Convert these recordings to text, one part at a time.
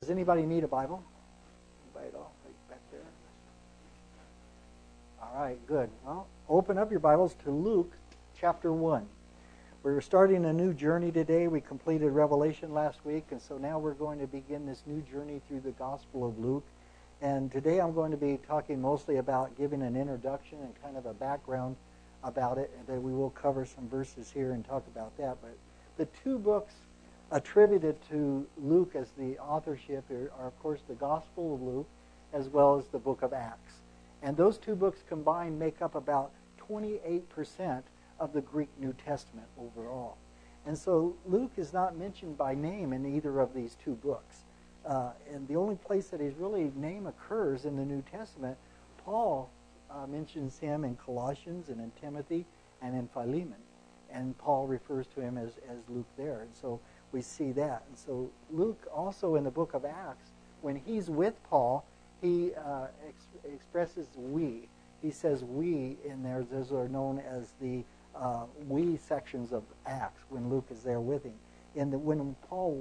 Does anybody need a Bible? Anybody at all? Right back there? All right, good. Well, open up your Bibles to Luke chapter 1. We're starting a new journey today. We completed Revelation last week, and so now we're going to begin this new journey through the Gospel of Luke. And today I'm going to be talking mostly about giving an introduction and kind of a background about it, and then we will cover some verses here and talk about that. But the two books attributed to Luke as the authorship are, of course, the Gospel of Luke as well as the book of Acts. And those two books combined make up about 28% of the Greek New Testament overall. And so Luke is not mentioned by name in either of these two books. And the only place that his really name occurs in the New Testament, Paul mentions him in Colossians and in Timothy and in Philemon. And Paul refers to him as Luke there. And so we see that. And so Luke also in the book of Acts, when he's with Paul, he expresses we. He says we in there. Those are known as the we sections of Acts when Luke is there with him. When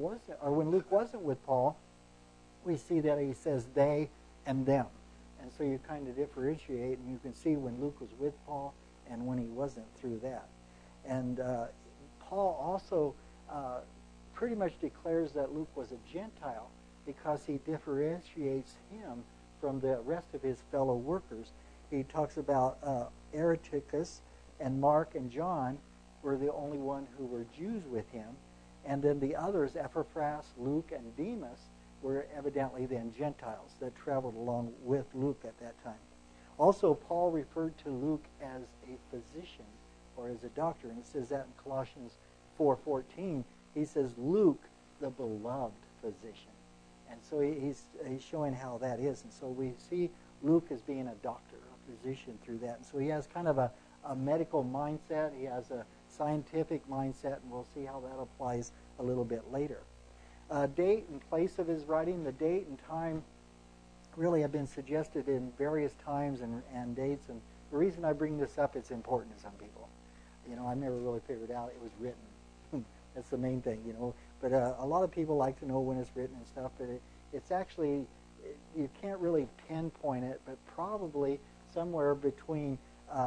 Luke wasn't with Paul, we see that he says they and them. And so you kind of differentiate, and you can see when Luke was with Paul and when he wasn't through that. And Paul also pretty much declares that Luke was a Gentile because he differentiates him from the rest of his fellow workers. He talks about Aristarchus and Mark and John were the only one who were Jews with him. And then the others, Epaphras, Luke, and Demas, were evidently then Gentiles that traveled along with Luke at that time. Also, Paul referred to Luke as a physician or as a doctor. And it says that in Colossians 4:14. He says, Luke, the beloved physician. And so he's showing how that is. And so we see Luke as being a doctor, a physician through that. And so he has kind of a medical mindset. He has a scientific mindset, and we'll see how that applies a little bit later. Date and place of his writing, the date and time really have been suggested in various times and dates. And the reason I bring this up, it's important to some people. I've never really figured out it was written. That's the main thing, But a lot of people like to know when it's written and stuff. But it's actually, you can't really pinpoint it, but probably somewhere between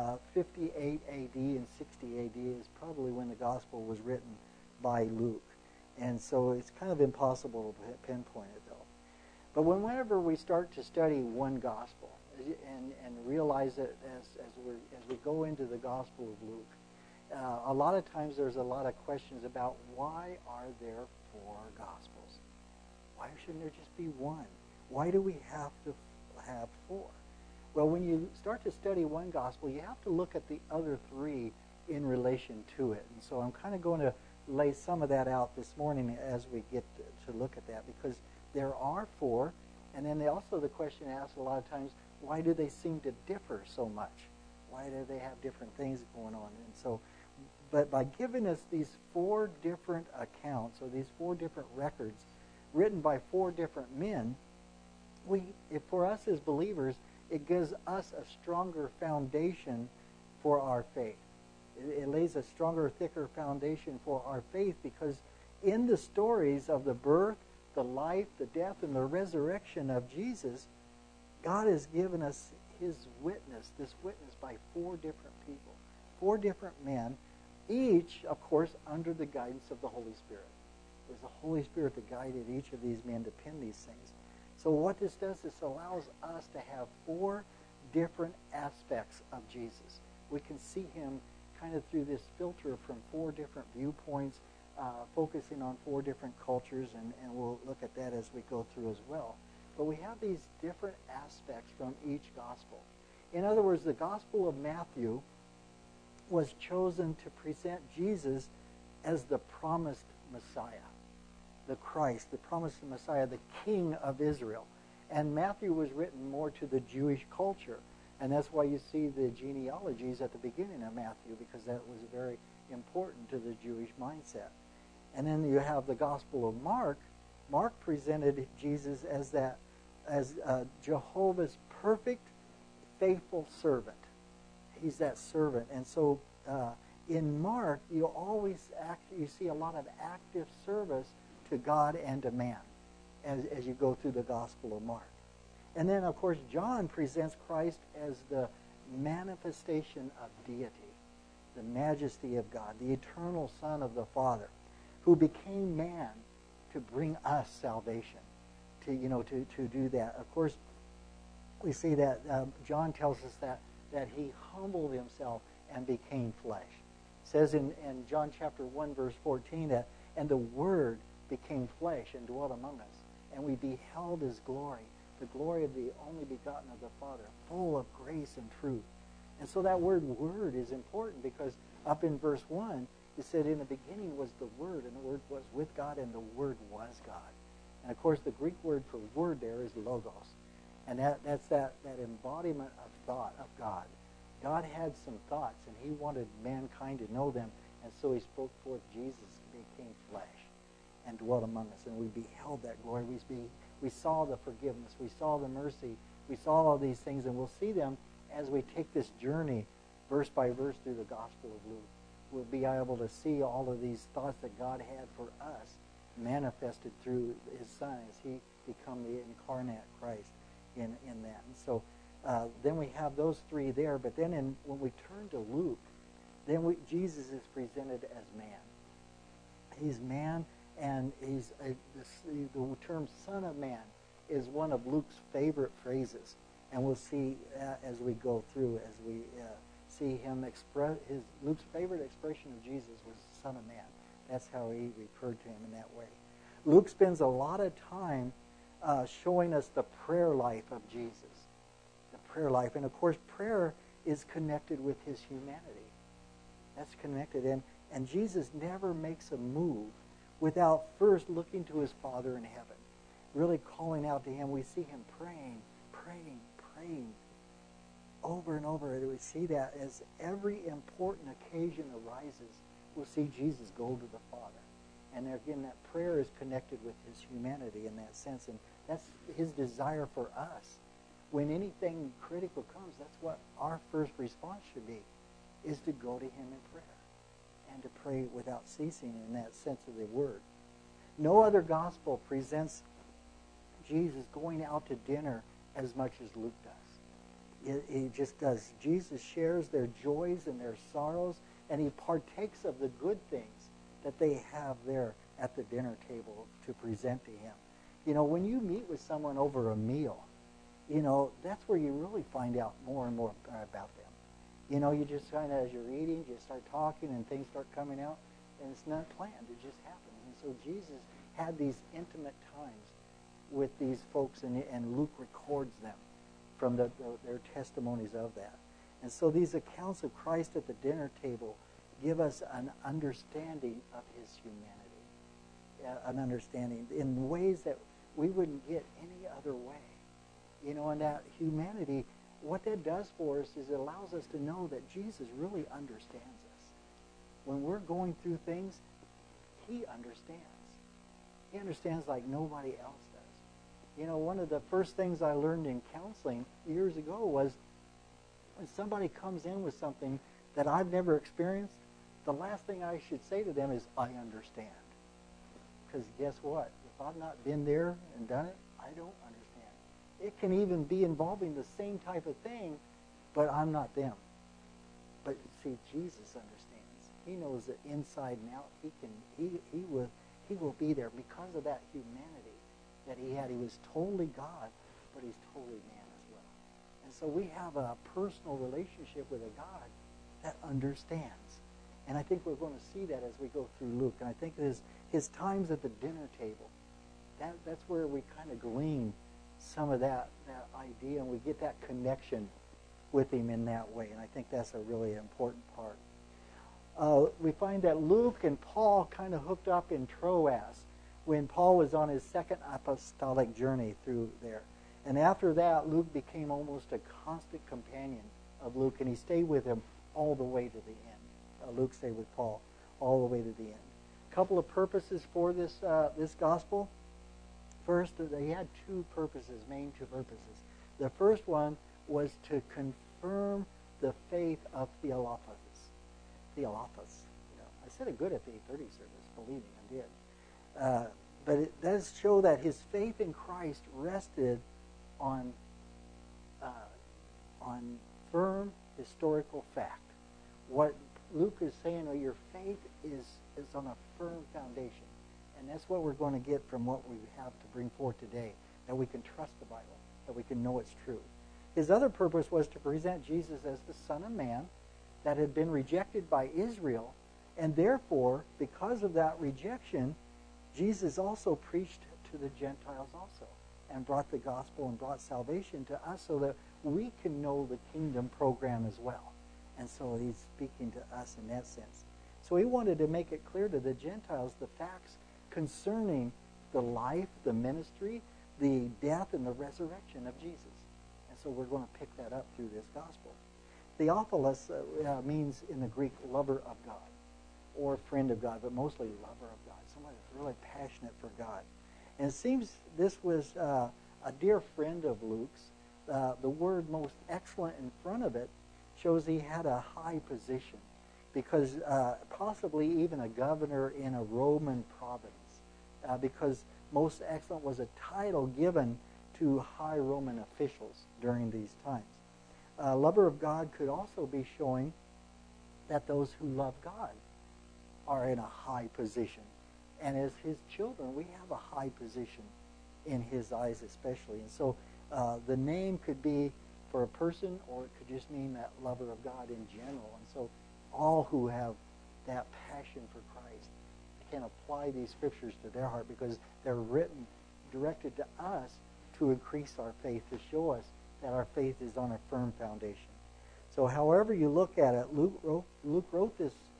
58 AD and 60 AD is probably when the gospel was written by Luke. And so it's kind of impossible to pinpoint it, though. But whenever we start to study one gospel and realize that as we go into the Gospel of Luke, a lot of times there's a lot of questions about why are there 4 Gospels? Why shouldn't there just be one? Why do we have to have 4? Well, when you start to study one Gospel, you have to look at the other 3 in relation to it. And so I'm kind of going to lay some of that out this morning as we get to look at that, because there are 4, and then the question asked a lot of times, why do they seem to differ so much? Why do they have different things going on? And so, but by giving us these 4 different accounts, or these 4 different records written by 4 different men, for us as believers, it gives us a stronger foundation for our faith. It lays a stronger, thicker foundation for our faith, because in the stories of the birth, the life, the death, and the resurrection of Jesus, God has given us his witness, this witness by 4 different people, 4 different men, each, of course, under the guidance of the Holy Spirit. It was the Holy Spirit that guided each of these men to pen these things. So what this does is allows us to have 4 different aspects of Jesus. We can see him kind of through this filter from 4 different viewpoints, focusing on 4 different cultures, and we'll look at that as we go through as well. But we have these different aspects from each gospel. In other words, the Gospel of Matthew was chosen to present Jesus as the promised Messiah, the Christ, the promised Messiah, the King of Israel. And Matthew was written more to the Jewish culture. And that's why you see the genealogies at the beginning of Matthew, because that was very important to the Jewish mindset. And then you have the Gospel of Mark. Mark presented Jesus as Jehovah's perfect, faithful servant. He's that servant. And so in Mark, you see a lot of active service to God and to man. as you go through the Gospel of Mark. And then, of course, John presents Christ as the manifestation of deity, the majesty of God, the eternal Son of the Father, who became man to bring us salvation, to do that. Of course, we see that John tells us that he humbled himself and became flesh. It says in John chapter 1, verse 14, that, and the Word became flesh and dwelt among us, and we beheld his glory, the glory of the only begotten of the Father, full of grace and truth. And so that word is important, because up in verse 1, it said, in the beginning was the Word, and the Word was with God, and the Word was God. And of course, the Greek word for word there is logos. And that's that embodiment of thought of God. God had some thoughts, and he wanted mankind to know them. And so he spoke forth. Jesus became flesh and dwelt among us. And we beheld that glory. We saw the forgiveness. We saw the mercy. We saw all these things. And we'll see them as we take this journey verse by verse through the Gospel of Luke. We'll be able to see all of these thoughts that God had for us manifested through his Son as he become the incarnate Christ in that. And so then we have those three there. But then when we turn to Luke, then Jesus is presented as man. He's man, and the term Son of Man is one of Luke's favorite phrases. And we'll see as we go through, as we see him express, Luke's favorite expression of Jesus was Son of Man. That's how he referred to him in that way. Luke spends a lot of time showing us the prayer life of Jesus. The prayer life. And of course, prayer is connected with his humanity. That's connected. And Jesus never makes a move without first looking to his Father in heaven, really calling out to him. We see him praying over and over. We see that as every important occasion arises, we'll see Jesus go to the Father. And there again, that prayer is connected with his humanity in that sense. And that's his desire for us. When anything critical comes, that's what our first response should be, is to go to him in prayer and to pray without ceasing in that sense of the word. No other gospel presents Jesus going out to dinner as much as Luke does. He just does. Jesus shares their joys and their sorrows, and he partakes of the good things that they have there at the dinner table to present to him. You know, when you meet with someone over a meal, you know, that's where you really find out more and more about them. You know, you just kind of, as you're eating, you start talking and things start coming out, and it's not planned. It just happens. And so Jesus had these intimate times with these folks, and Luke records them from their testimonies of that. And so these accounts of Christ at the dinner table give us an understanding of his humanity, an understanding in ways that we wouldn't get any other way. You know, and that humanity, what that does for us is it allows us to know that Jesus really understands us. When we're going through things, he understands. He understands like nobody else does. You know, one of the first things I learned in counseling years ago was when somebody comes in with something that I've never experienced, the last thing I should say to them is, I understand. Because guess what? If I've not been there and done it, I don't understand. It can even be involving the same type of thing, but I'm not them. But see, Jesus understands. He knows that inside and out. He will be there because of that humanity that he had. He was totally God, but he's totally man as well. And so we have a personal relationship with a God that understands. And I think we're going to see that as we go through Luke. And I think his times at the dinner table, that's where we kind of glean some of that idea, and we get that connection with him in that way. And I think that's a really important part. We find that Luke and Paul kind of hooked up in Troas when Paul was on his second apostolic journey through there. And after that, Luke became almost a constant companion of Luke, and he stayed with him all the way to the end. Luke stayed with Paul all the way to the end. A couple of purposes for this gospel. First, they had main two purposes. The first one was to confirm the faith of Theophilus. I said it good at the 8:30 service, believe me, I did. But it does show that his faith in Christ rested on firm historical fact. What Luke is saying, your faith is on a firm foundation. And that's what we're going to get from what we have to bring forth today, that we can trust the Bible, that we can know it's true. His other purpose was to present Jesus as the Son of Man that had been rejected by Israel, and therefore, because of that rejection, Jesus also preached to the Gentiles also, and brought the gospel and brought salvation to us so that we can know the kingdom program as well. And so he's speaking to us in that sense. So he wanted to make it clear to the Gentiles the facts concerning the life, the ministry, the death, and the resurrection of Jesus. And so we're going to pick that up through this gospel. Theophilus means in the Greek lover of God, or friend of God, but mostly lover of God, somebody that's really passionate for God. And it seems this was a dear friend of Luke's. The word most excellent in front of it shows he had a high position, because possibly even a governor in a Roman province, because most excellent was a title given to high Roman officials during these times. Lover of God could also be showing that those who love God are in a high position. And as his children, we have a high position in his eyes especially. And so the name could be for a person, or it could just mean that lover of God in general. And so all who have that passion for Christ can apply these scriptures to their heart, because they're written, directed to us to increase our faith, to show us that our faith is on a firm foundation. So however you look at it, Luke wrote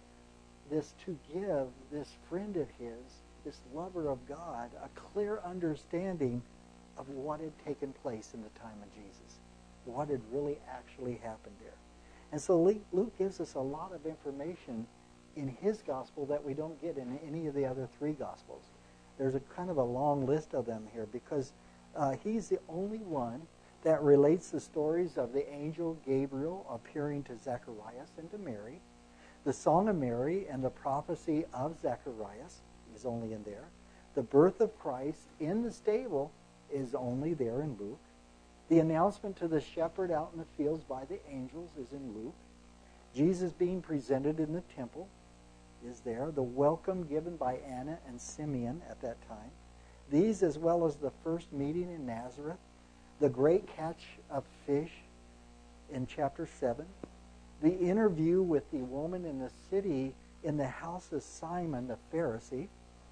this to give this friend of his, this lover of God, a clear understanding of what had taken place in the time of Jesus, what had really actually happened there. And so Luke gives us a lot of information in his gospel that we don't get in any of the other three gospels. There's a kind of a long list of them here, because he's the only one that relates the stories of the angel Gabriel appearing to Zacharias and to Mary. The Song of Mary and the prophecy of Zacharias is only in there. The birth of Christ in the stable is only there in Luke. The announcement to the shepherd out in the fields by the angels is in Luke. Jesus being presented in the temple is there. The welcome given by Anna and Simeon at that time. These, as well as the first meeting in Nazareth, the great catch of fish in chapter 7, the interview with the woman in the city in the house of Simon the Pharisee,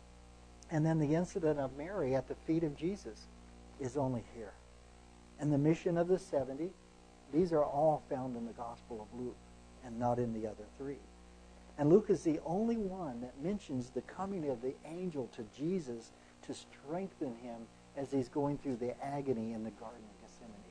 and then the incident of Mary at the feet of Jesus is only here. And the mission of the 70, these are all found in the Gospel of Luke and not in the other three. And Luke is the only one that mentions the coming of the angel to Jesus to strengthen him as he's going through the agony in the Garden of Gethsemane.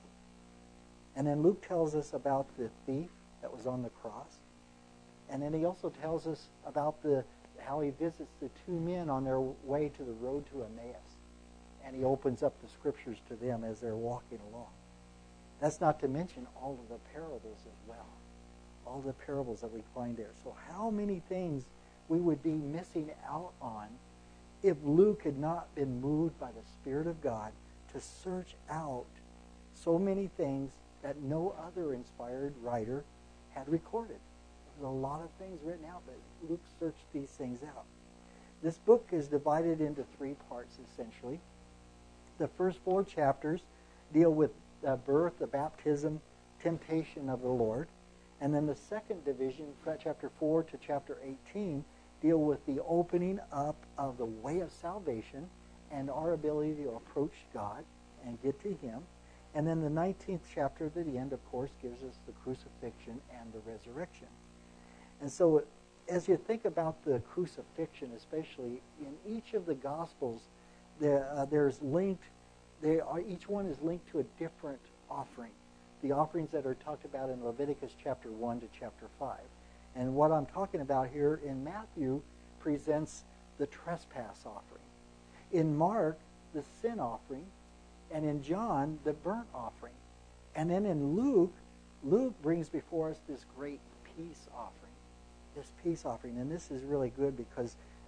And then Luke tells us about the thief that was on the cross. And then he also tells us about how he visits the two men on their way to the road to Emmaus. And he opens up the scriptures to them as they're walking along. That's not to mention all of the parables as well. All the parables that we find there. So how many things we would be missing out on if Luke had not been moved by the Spirit of God to search out so many things that no other inspired writer had recorded. There's a lot of things written out, but Luke searched these things out. This book is divided into three parts, essentially. The first 4 chapters deal with the birth, the baptism, temptation of the Lord. And then the second division, chapter 4 to chapter 18, deal with the opening up of the way of salvation and our ability to approach God and get to him. And then the 19th chapter at the end, of course, gives us the crucifixion and the resurrection. And so as you think about the crucifixion, especially in each of the Gospels, there's linked, each one is linked to a different offering. The offerings that are talked about in Leviticus chapter 1 to chapter 5. And what I'm talking about here in Matthew presents the trespass offering. In Mark, the sin offering. And in John, the burnt offering. And then in Luke brings before us this great peace offering. This peace offering. And this is really good because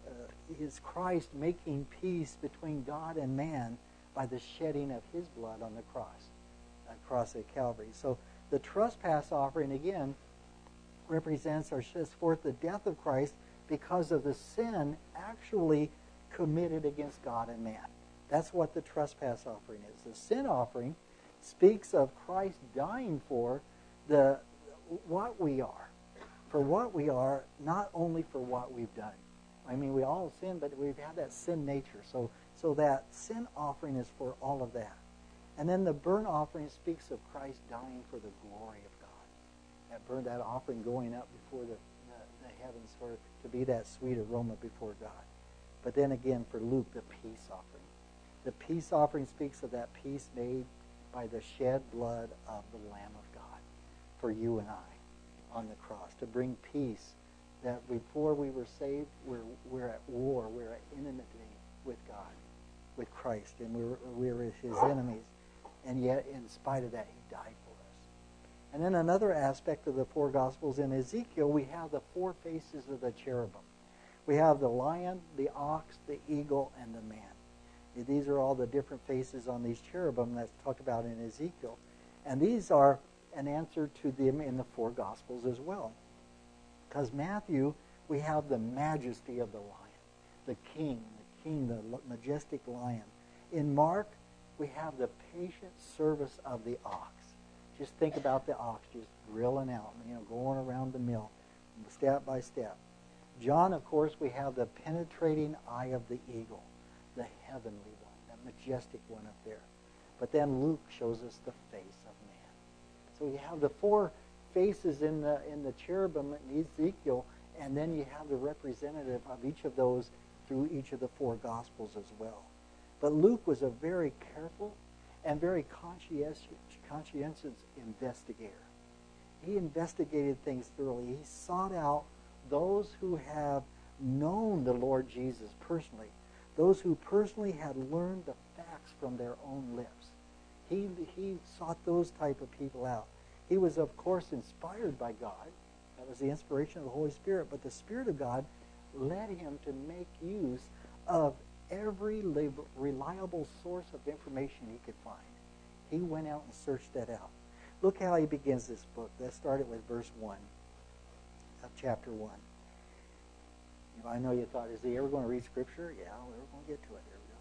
is Christ making peace between God and man by the shedding of his blood on the cross at Calvary. So the trespass offering, again, represents or shows forth the death of Christ because of the sin actually committed against God and man. That's what the trespass offering is. The sin offering speaks of Christ dying for what we are, not only for what we've done. I mean, we all sin, but we've had that sin nature. So that sin offering is for all of that. And then the burnt offering speaks of Christ dying for the glory of God. That offering going up before the heavens to be that sweet aroma before God. But then again, for Luke, the peace offering. The peace offering speaks of that peace made by the shed blood of the Lamb of God for you and I on the cross, to bring peace that before we were saved, we're at war, we're at enmity with God, with Christ, and we're his enemies. And yet, in spite of that, he died for us. And then another aspect of the four Gospels, in Ezekiel, we have the four faces of the cherubim. We have the lion, the ox, the eagle, and the man. These are all the different faces on these cherubim that's talked about in Ezekiel. And these are an answer to them in the four Gospels as well. Because Matthew, we have the majesty of the lion, the king, the majestic lion. In Mark, we have the patient service of the ox. Just think about the ox just grilling out, going around the mill, step by step. John, of course, we have the penetrating eye of the eagle, the heavenly one, that majestic one up there. But then Luke shows us the face of man. So you have the four faces in the cherubim in Ezekiel, and then you have the representative of each of those through each of the four Gospels as well. But Luke was a very careful and very conscientious investigator. He investigated things thoroughly. He sought out those who have known the Lord Jesus personally, those who personally had learned the facts from their own lips. He sought those type of people out. He was, of course, inspired by God. That was the inspiration of the Holy Spirit. But the Spirit of God led him to make use of every reliable source of information he could find. He went out and searched that out. Look how he begins this book. Let's start it with verse 1 of chapter 1. I know you thought, is he ever going to read Scripture? Yeah, we're going to get to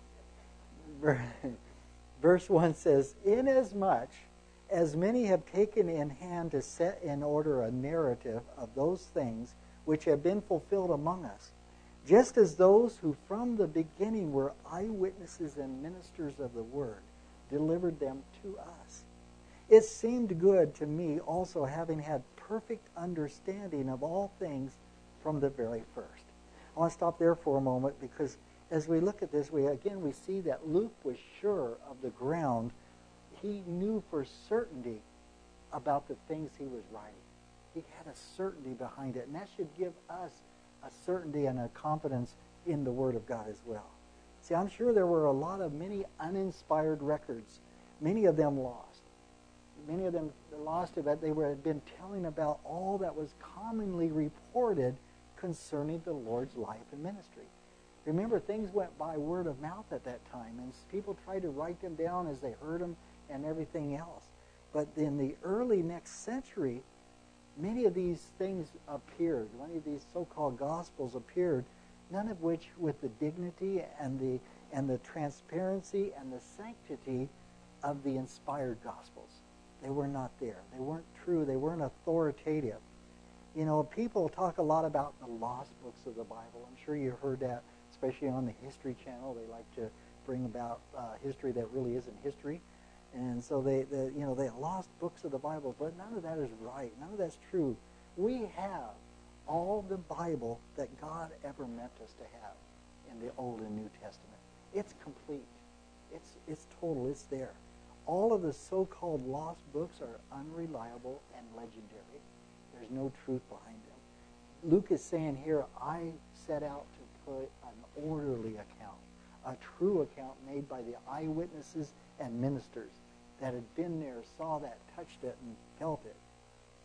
it. There we go. Verse 1 says, "Inasmuch as many have taken in hand to set in order a narrative of those things which have been fulfilled among us, just as those who from the beginning were eyewitnesses and ministers of the word delivered them to us. It seemed good to me also, having had perfect understanding of all things from the very first." I want to stop there for a moment, because as we look at this, we see that Luke was sure of the ground. He knew for certainty about the things he was writing. He had a certainty behind it, and that should give us a certainty and a confidence in the Word of God as well. See, I'm sure there were many uninspired records, many of them lost. Many of them lost about they had been telling about all that was commonly reported concerning the Lord's life and ministry. Remember, things went by word of mouth at that time, and people tried to write them down as they heard them and everything else. But in the early next century, many of these things appeared. Many of these so-called Gospels appeared, none of which with the dignity and the transparency and the sanctity of the inspired Gospels. They were not there. They weren't true. They weren't authoritative. People talk a lot about the lost books of the Bible. I'm sure you heard that, especially on the History Channel. They like to bring about history that really isn't history. And so they lost books of the Bible, but none of that is right. None of that's true. We have all the Bible that God ever meant us to have in the Old and New Testament. It's complete. It's total. It's there. All of the so-called lost books are unreliable and legendary. There's no truth behind them. Luke is saying here, I set out to put an orderly account, a true account made by the eyewitnesses and ministers that had been there, saw that, touched it, and felt it.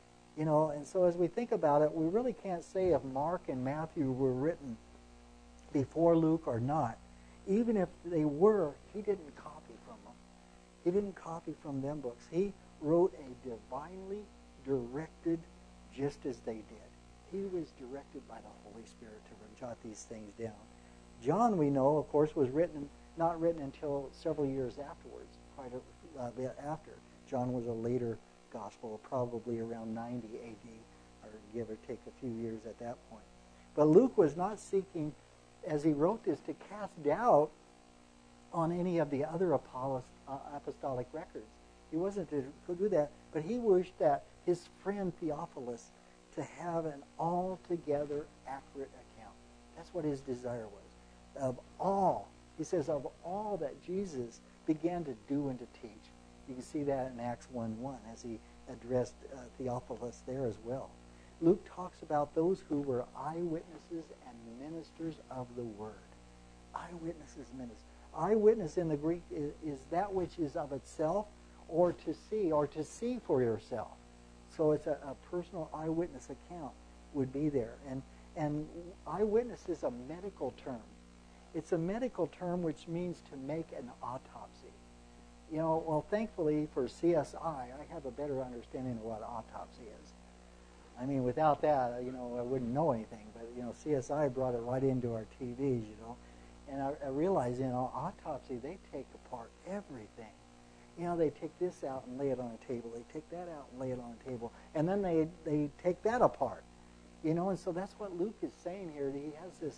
And so as we think about it, we really can't say if Mark and Matthew were written before Luke or not, even if they were, he didn't copy from them. He didn't copy from them books. He wrote a divinely directed just as they did. He was directed by the Holy Spirit to jot these things down. John, we know, of course, was not written until several years afterwards, quite a bit after. John was a later gospel, probably around 90 A.D., or give or take a few years at that point. But Luke was not seeking, as he wrote this, to cast doubt on any of the other apostolic records. He wasn't to do that, but he wished that his friend Theophilus to have an altogether accurate account. That's what his desire was. Of all, he says, of all that Jesus began to do and to teach. You can see that in Acts 1:1 as he addressed Theophilus there as well. Luke talks about those who were eyewitnesses and ministers of the word. Eyewitnesses, ministers. Eyewitness in the Greek is that which is of itself or to see for yourself. So it's a personal eyewitness account would be there. And eyewitness is a medical term. It's a medical term which means to make an autopsy. You know, well, thankfully for CSI, I have a better understanding of what autopsy is. I mean, without that, you know, I wouldn't know anything. But, you know, CSI brought it right into our TVs, you know. And I realize, you know, autopsy, they take apart everything. You know, they take this out and lay it on a table. They take that out and lay it on a table. And then they take that apart. You know, and so that's what Luke is saying here. He has this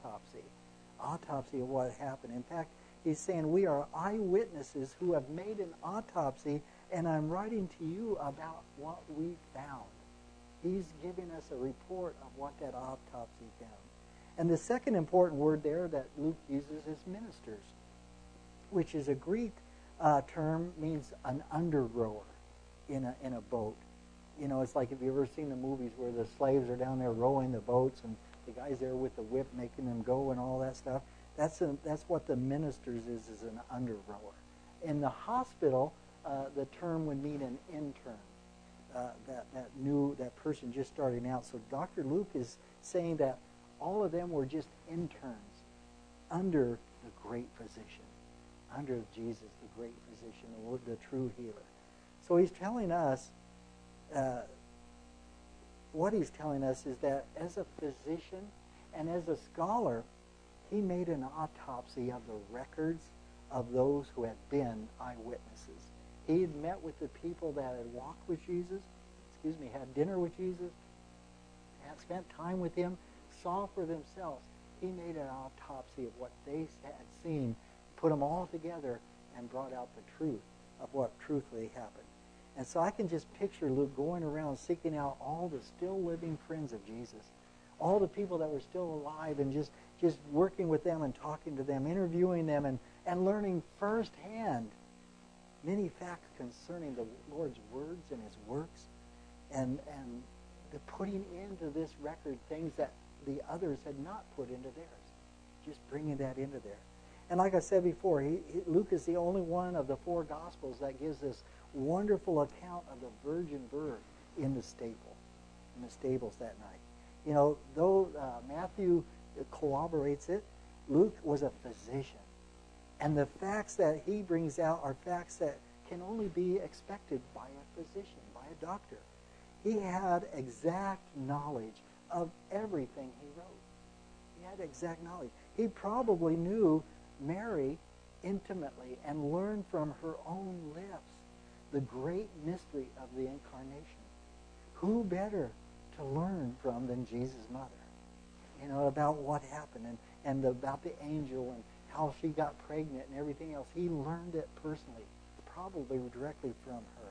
autopsy of what happened. In fact, he's saying we are eyewitnesses who have made an autopsy, and I'm writing to you about what we found. He's giving us a report of what that autopsy found. And the second important word there that Luke uses is ministers, which is a Greek term, means an underrower in a boat. You know, it's like if you've ever seen the movies where the slaves are down there rowing the boats and the guy's there with the whip making them go and all that stuff. That's what the ministers is an underrower. In the hospital, the term would mean an intern. That person just starting out. So Dr. Luke is saying that all of them were just interns under the great physician, under Jesus, the great physician, the true healer. So he's telling us, what he's telling us is that as a physician and as a scholar, he made an autopsy of the records of those who had been eyewitnesses. He had met with the people that had walked with Jesus, had dinner with Jesus, had spent time with him, saw for themselves. He made an autopsy of what they had seen, put them all together, and brought out the truth of what truthfully happened. And so I can just picture Luke going around seeking out all the still living friends of Jesus, all the people that were still alive, and just working with them and talking to them, interviewing them, and learning firsthand many facts concerning the Lord's words and his works, and the putting into this record things that the others had not put into theirs, just bringing that into there. And like I said before, Luke is the only one of the four Gospels that gives this wonderful account of the virgin birth in the stables that night. You know, though Matthew corroborates it, Luke was a physician. And the facts that he brings out are facts that can only be expected by a physician, by a doctor. He had exact knowledge of everything he wrote. He had exact knowledge. He probably knew Mary intimately and learned from her own lips the great mystery of the incarnation. Who better to learn from than Jesus' mother? You know, about what happened and about the angel and how she got pregnant and everything else. He learned it personally, probably directly from her.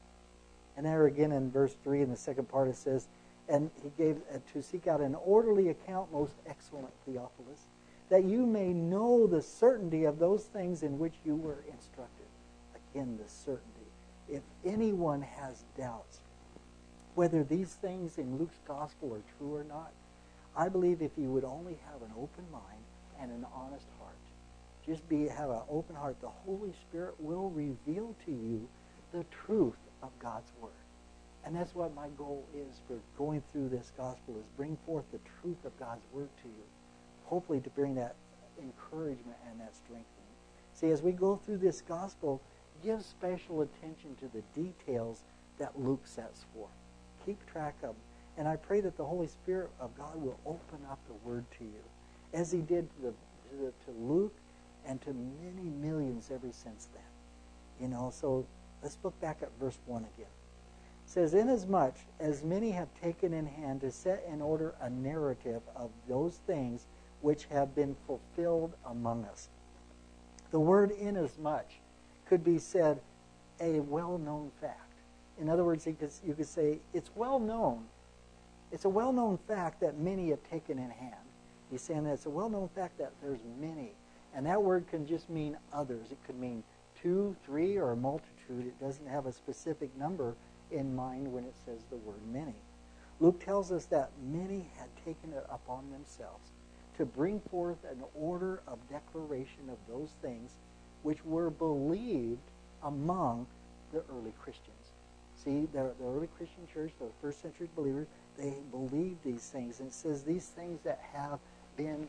And there again in verse 3 in the second part it says, and he gave to seek out an orderly account, most excellent Theophilus, that you may know the certainty of those things in which you were instructed. Again, the certainty. If anyone has doubts whether these things in Luke's gospel are true or not, I believe if you would only have an open mind and an honest heart, just have an open heart, the Holy Spirit will reveal to you the truth of God's Word. And that's what my goal is for going through this gospel, is bring forth the truth of God's Word to you. hopefully to bring that encouragement and that strengthening. See, as we go through this gospel, give special attention to the details that Luke sets forth. Keep track of them. And I pray that the Holy Spirit of God will open up the Word to you, as He did to Luke and to many millions ever since then. So let's look back at verse 1 again. It says, "Inasmuch as many have taken in hand to set in order a narrative of those things which have been fulfilled among us." The word "inasmuch" could be said a well-known fact. In other words, you could say it's well known. It's a well-known fact that many have taken in hand. He's saying that it's a well-known fact that there's many. And that word can just mean others. It could mean 2, 3, or a multitude. It doesn't have a specific number in mind when it says the word many. Luke tells us that many had taken it upon themselves to bring forth an order of declaration of those things which were believed among the early Christians. See, the early Christian church, the first century believers, they believed these things. And it says these things that have been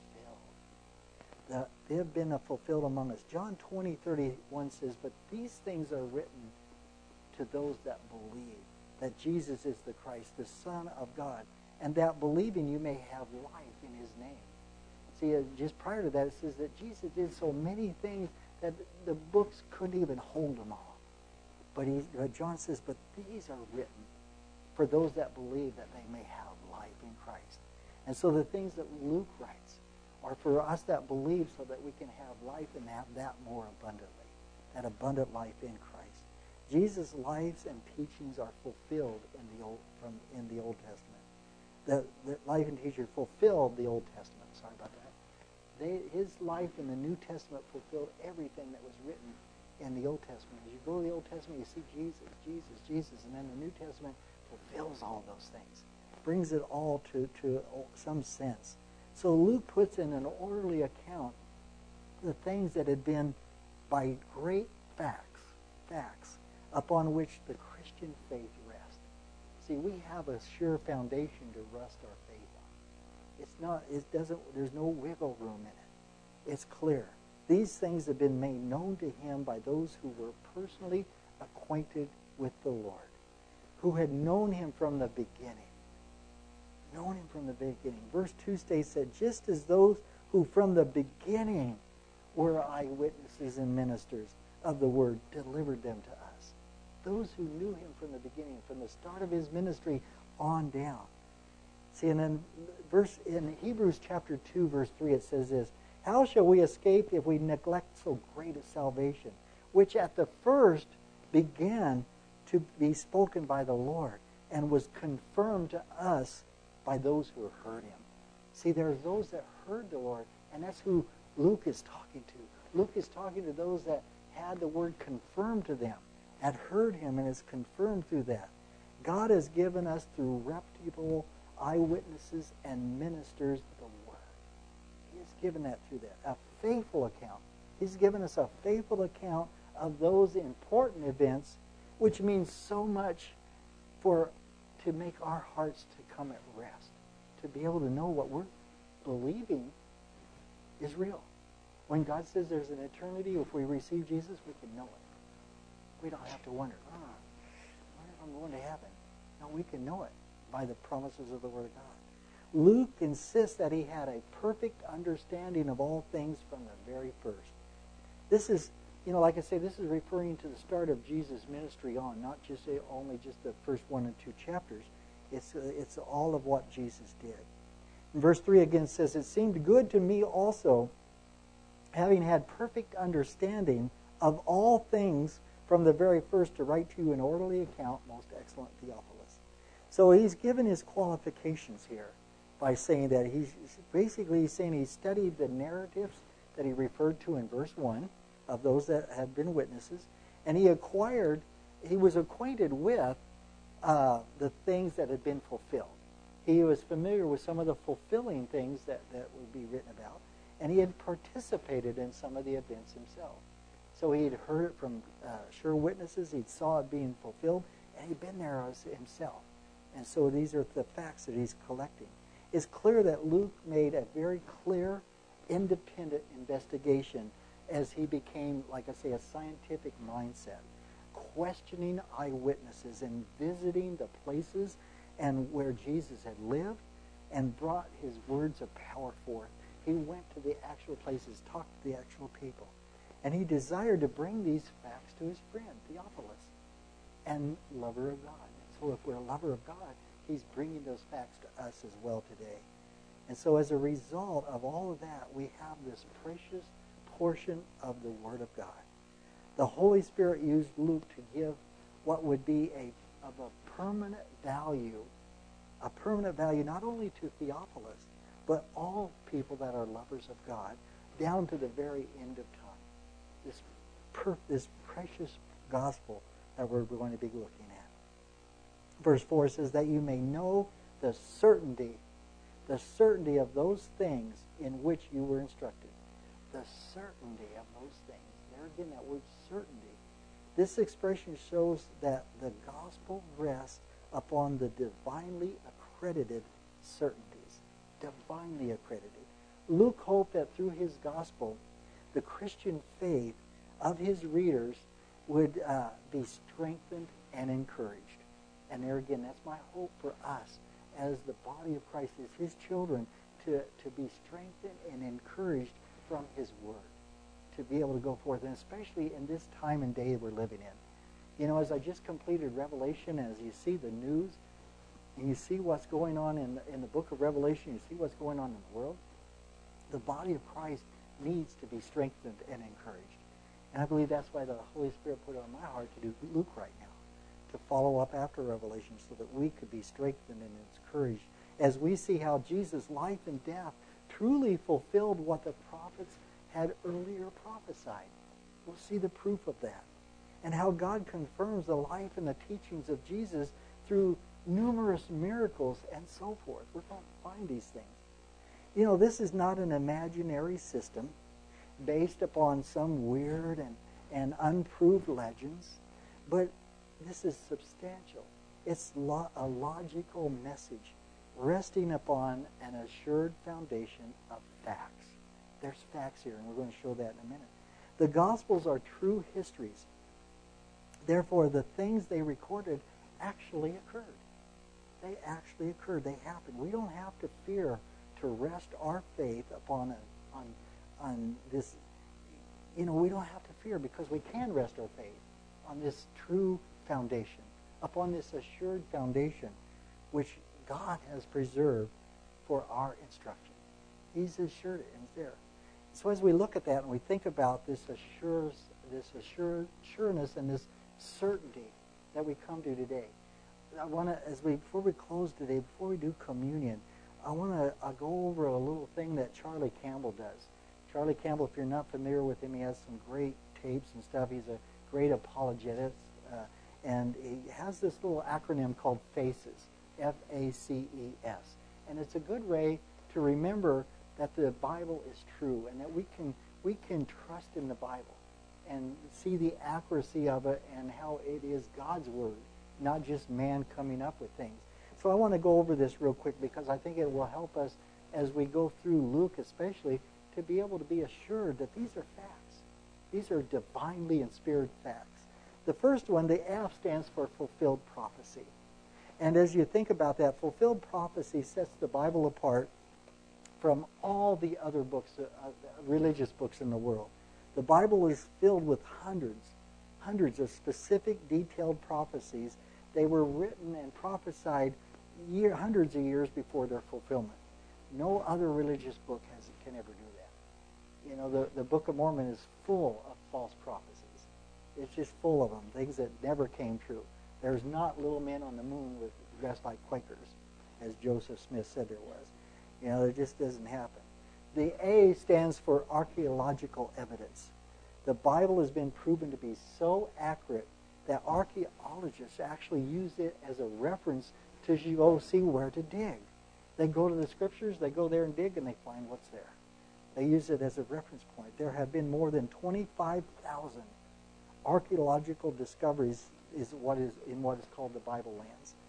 fulfilled. They have been fulfilled among us. John 20:31 says, "But these things are written to those that believe that Jesus is the Christ, the Son of God, and that believing you may have life in His name." See, just prior to that, it says that Jesus did so many things that the books couldn't even hold them all. But John says, "But these are written for those that believe that they may have life in Christ." And so the things that Luke writes are for us that believe so that we can have life and have that more abundantly, that abundant life in Christ. Jesus' lives and teachings are fulfilled in the Old Testament. The life and teaching fulfilled the Old Testament. Sorry about that. His life in the New Testament fulfilled everything that was written in the Old Testament. As you go to the Old Testament, you see Jesus, and then the New Testament fulfills all those things, brings it all to some sense. So Luke puts in an orderly account the things that had been by great facts upon which the Christian faith rests. See, we have a sure foundation to rest our faith on. There's no wiggle room in it. It's clear. These things have been made known to him by those who were personally acquainted with the Lord, who had known him from the beginning. Known him from the beginning. Verse 2 states that just as those who from the beginning were eyewitnesses and ministers of the word delivered them to us. Those who knew him from the beginning, from the start of his ministry on down. See, and then in Hebrews chapter 2, verse 3, it says this, "How shall we escape if we neglect so great a salvation, which at the first began to be spoken by the Lord and was confirmed to us by those who heard him?" See, there are those that heard the Lord, and that's who Luke is talking to. Luke is talking to those that had the word confirmed to them, had heard him, and is confirmed through that. God has given us through reputable eyewitnesses and ministers the word. He has given that through that. A faithful account. He's given us a faithful account of those important events, which means so much to make our hearts to come at rest, to be able to know what we're believing is real. When God says there's an eternity, if we receive Jesus, we can know it. We don't have to wonder, I wonder if I'm going to heaven. No, we can know it by the promises of the Word of God. Luke insists that he had a perfect understanding of all things from the very first. This is, like I say, this is referring to the start of Jesus' ministry on, not just only just the first 1 and 2 chapters. It's all of what Jesus did. And verse 3 again says, "It seemed good to me also, having had perfect understanding of all things from the very first, to write to you an orderly account, most excellent Theophilus." So he's given his qualifications here by saying that he's saying he studied the narratives that he referred to in verse 1 of those that had been witnesses, and he was acquainted with the things that had been fulfilled. He was familiar with some of the fulfilling things that would be written about, and he had participated in some of the events himself. So he had heard it from sure witnesses, he saw it being fulfilled, and he'd been there himself. And so these are the facts that he's collecting. it's clear that Luke made a very clear, independent investigation as he became, like I say, a scientific mindset, questioning eyewitnesses and visiting the places and where Jesus had lived and brought his words of power forth. He went to the actual places, talked to the actual people. And he desired to bring these facts to his friend, Theophilus, and lover of God. And so if we're a lover of God, he's bringing those facts to us as well today. And so as a result of all of that, we have this precious portion of the Word of God. The Holy Spirit used Luke to give what would be of a permanent value not only to Theophilus, but all people that are lovers of God, down to the very end of time. This precious gospel that we're going to be looking at. Verse 4 says that you may know the certainty of those things in which you were instructed. The certainty of those things. There again, that word certainty. This expression shows that the gospel rests upon the divinely accredited certainties. Divinely accredited. Luke hoped that through his gospel, the Christian faith of his readers would be strengthened and encouraged. And there again, that's my hope for us as the body of Christ, as his children, to be strengthened and encouraged from his word, to be able to go forth, and especially in this time and day we're living in. You know, as I just completed Revelation, as you see the news, and you see what's going on in the book of Revelation, you see what's going on in the world, the body of Christ needs to be strengthened and encouraged. And I believe that's why the Holy Spirit put it on my heart to do Luke right now, to follow up after Revelation so that we could be strengthened and encouraged as we see how Jesus' life and death truly fulfilled what the prophets had earlier prophesied. We'll see the proof of that. And how God confirms the life and the teachings of Jesus through numerous miracles and so forth. We're going to find these things. You know, this is not an imaginary system based upon some weird and unproved legends, but this is substantial. It's a logical message resting upon an assured foundation of facts. There's facts here, and we're going to show that in a minute. The Gospels are true histories. Therefore, the things they recorded actually occurred. They actually occurred. They happened. We don't have to fear to rest our faith upon this. You know, we don't have to fear because we can rest our faith on this true foundation, upon this assured foundation, which God has preserved for our instruction. He's assured it, and it's there. So as we look at that and we think about this assuredness and this certainty that we come to today, I want to, before we close today, before we do communion, I want to go over a little thing that Charlie Campbell does. Charlie Campbell, if you're not familiar with him, he has some great tapes and stuff. He's a great apologetist, and he has this little acronym called FACES, F-A-C-E-S. And it's a good way to remember that the Bible is true and that we can trust in the Bible and see the accuracy of it and how it is God's Word, not just man coming up with things. So I want to go over this real quick because I think it will help us as we go through Luke especially to be able to be assured that these are facts. These are divinely inspired facts. The first one, the F, stands for fulfilled prophecy. And as you think about that, fulfilled prophecy sets the Bible apart from all the other books, religious books in the world. The Bible is filled with hundreds of specific, detailed prophecies. They were written and prophesied hundreds of years before their fulfillment. No other religious book can ever do that. You know, the Book of Mormon is full of false prophecies. It's just full of them, things that never came true. There's not little men on the moon dressed like Quakers, as Joseph Smith said there was. You know, it just doesn't happen. The A stands for archaeological evidence. The Bible has been proven to be so accurate that archaeologists actually use it as a reference to go see where to dig. They go to the Scriptures, they go there and dig, and they find what's there. They use it as a reference point. There have been more than 25,000 archaeological discoveries in what is called the Bible lands.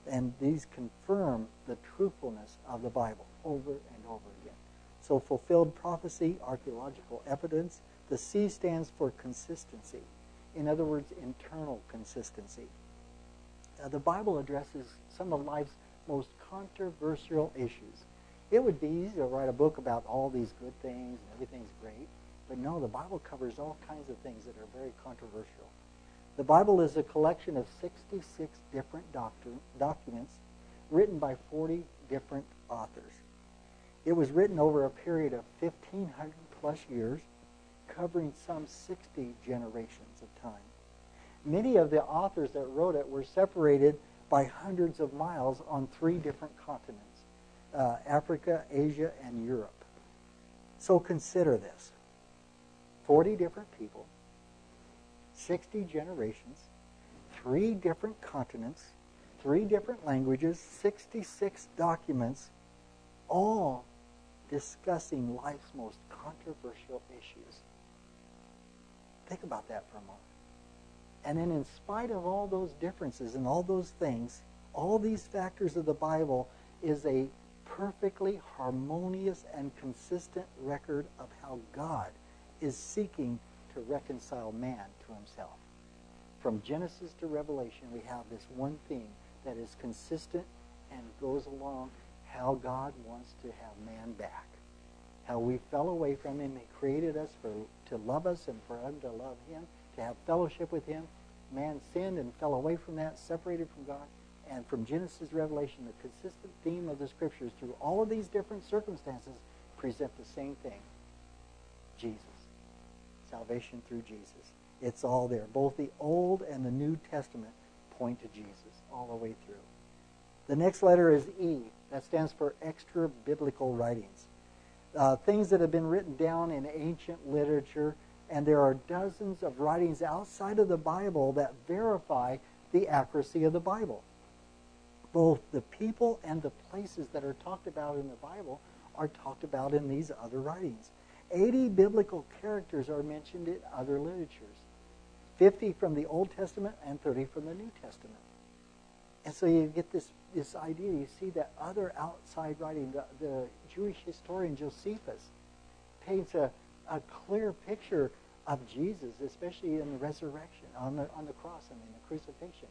And these confirm the truthfulness of the Bible over and over again. So fulfilled prophecy, archaeological evidence. The C stands for consistency. In other words, internal consistency. The Bible addresses some of life's most controversial issues. It would be easy to write a book about all these good things and everything's great, but no, the Bible covers all kinds of things that are very controversial. The Bible is a collection of 66 different documents written by 40 different authors. It was written over a period of 1,500 plus years, covering some 60 generations of time. Many of the authors that wrote it were separated by hundreds of miles on 3 different continents, Africa, Asia, and Europe. So consider this. 40 different people, 60 generations, 3 different continents, 3 different languages, 66 documents, all discussing life's most controversial issues. Think about that for a moment. And then in spite of all those differences and all those things, all these factors of the Bible is a perfectly harmonious and consistent record of how God is seeking to reconcile man to himself. From Genesis to Revelation, we have this one theme that is consistent and goes along how God wants to have man back. How we fell away from him. He created us to love us and for him to love him, to have fellowship with him. Man sinned and fell away from that, separated from God. And from Genesis to Revelation, the consistent theme of the Scriptures through all of these different circumstances present the same thing. Jesus. Salvation through Jesus. It's all there. Both the Old and the New Testament point to Jesus all the way through. The next letter is E. That stands for extra biblical writings. Things that have been written down in ancient literature, and there are dozens of writings outside of the Bible that verify the accuracy of the Bible. Both the people and the places that are talked about in the Bible are talked about in these other writings. 80 biblical characters are mentioned in other literatures. 50 from the Old Testament and 30 from the New Testament. And so you get this idea. You see that other outside writing. The Jewish historian Josephus paints a clear picture of Jesus, especially in the resurrection, on the cross, the crucifixion.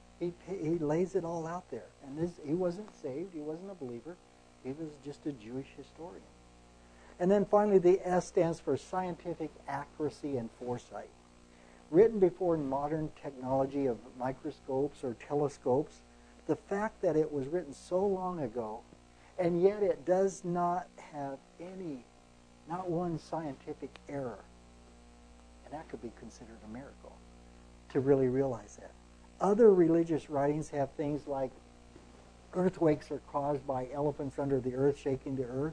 He lays it all out there. And he wasn't saved. He wasn't a believer. He was just a Jewish historian. And then finally, the S stands for scientific accuracy and foresight. Written before modern technology of microscopes or telescopes, the fact that it was written so long ago, and yet it does not have not one scientific error. And that could be considered a miracle, to really realize that. Other religious writings have things like earthquakes are caused by elephants under the earth shaking the earth,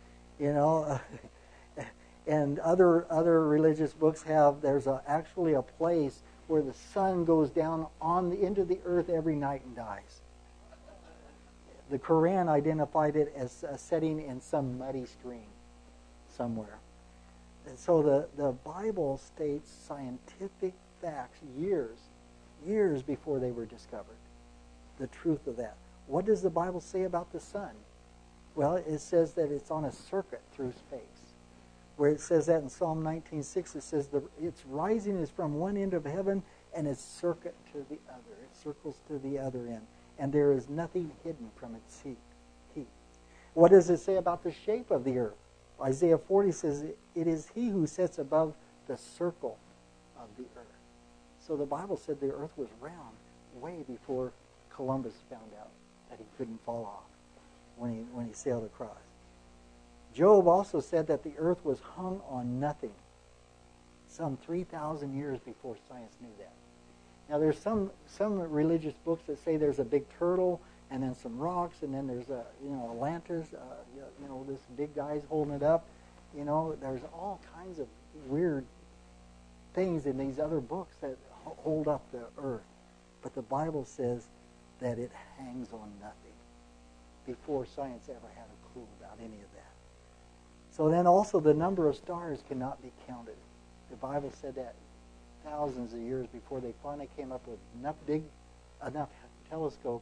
and other religious books there's actually a place where the sun goes down into the earth every night and dies. The Quran identified it as a setting in some muddy stream somewhere. And so the Bible states scientific facts years before they were discovered. The truth of that. What does the Bible say about the sun? Well, it says that it's on a circuit through space. Where it says that in Psalm 19:6, it says its rising is from one end of heaven and its circuit to the other. It circles to the other end. And there is nothing hidden from its heat. What does it say about the shape of the earth? Isaiah 40 says, it is he who sits above the circle of the earth. So the Bible said the earth was round way before Columbus found out that he couldn't fall off when he sailed across. Job also said that the earth was hung on nothing some 3,000 years before science knew that. Now there's some religious books that say there's a big turtle and then some rocks and then there's Atlantis, this big guy's holding it up. There's all kinds of weird things in these other books that hold up the earth. But the Bible says that it hangs on nothing before science ever had a clue about any of that. So then also the number of stars cannot be counted. The Bible said that thousands of years before they finally came up with enough telescopes to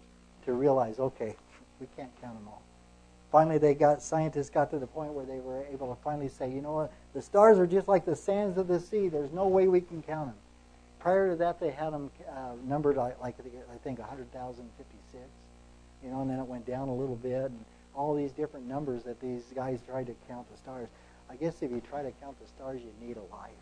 to realize, okay, we can't count them all. Finally, scientists got to the point where they were able to finally say, you know what, the stars are just like the sands of the sea. There's no way we can count them. Prior to that, they had them numbered like I think 100,056, and then it went down a little bit, and all these different numbers that these guys tried to count the stars. I guess if you try to count the stars, you need a life.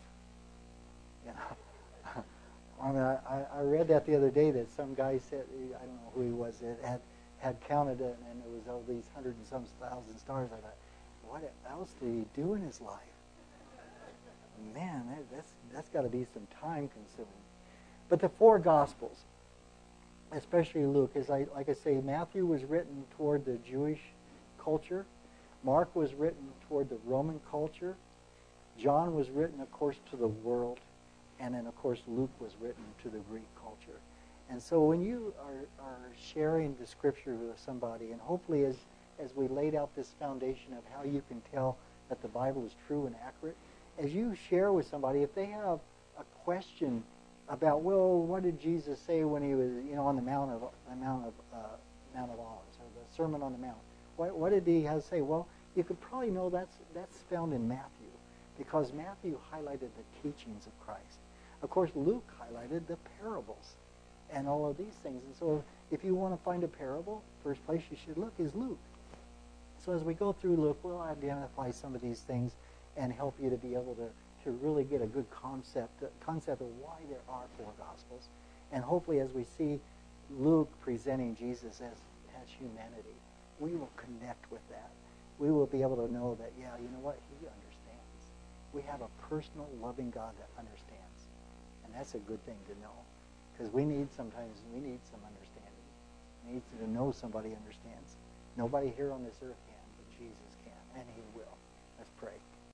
I mean, I read that the other day that some guy said, I don't know who he was, that had counted it, and it was all these 100 and some thousand stars. I thought, what else did he do in his life? Man, that's got to be some time consuming. But the four Gospels, especially Luke, like I say, Matthew was written toward the Jewish culture. Mark was written toward the Roman culture. John was written, of course, to the world. And then, of course, Luke was written to the Greek culture. And so when you are sharing the Scripture with somebody, and hopefully as we laid out this foundation of how you can tell that the Bible is true and accurate, as you share with somebody, if they have a question about, well, what did Jesus say when he was, on the Mount of Olives, or the Sermon on the Mount? What did he have to say? Well, you could probably know that's found in Matthew, because Matthew highlighted the teachings of Christ. Of course, Luke highlighted the parables and all of these things. And so if you want to find a parable, first place you should look is Luke. So as we go through Luke, we'll identify some of these things and help you to be able to really get a good concept of why there are four Gospels. And hopefully as we see Luke presenting Jesus as humanity, we will connect with that. We will be able to know that, yeah, you know what? He understands. We have a personal, loving God that understands. And that's a good thing to know. Because we need some understanding. We need to know somebody understands. Nobody here on this earth can, but Jesus can, and he will. Let's pray.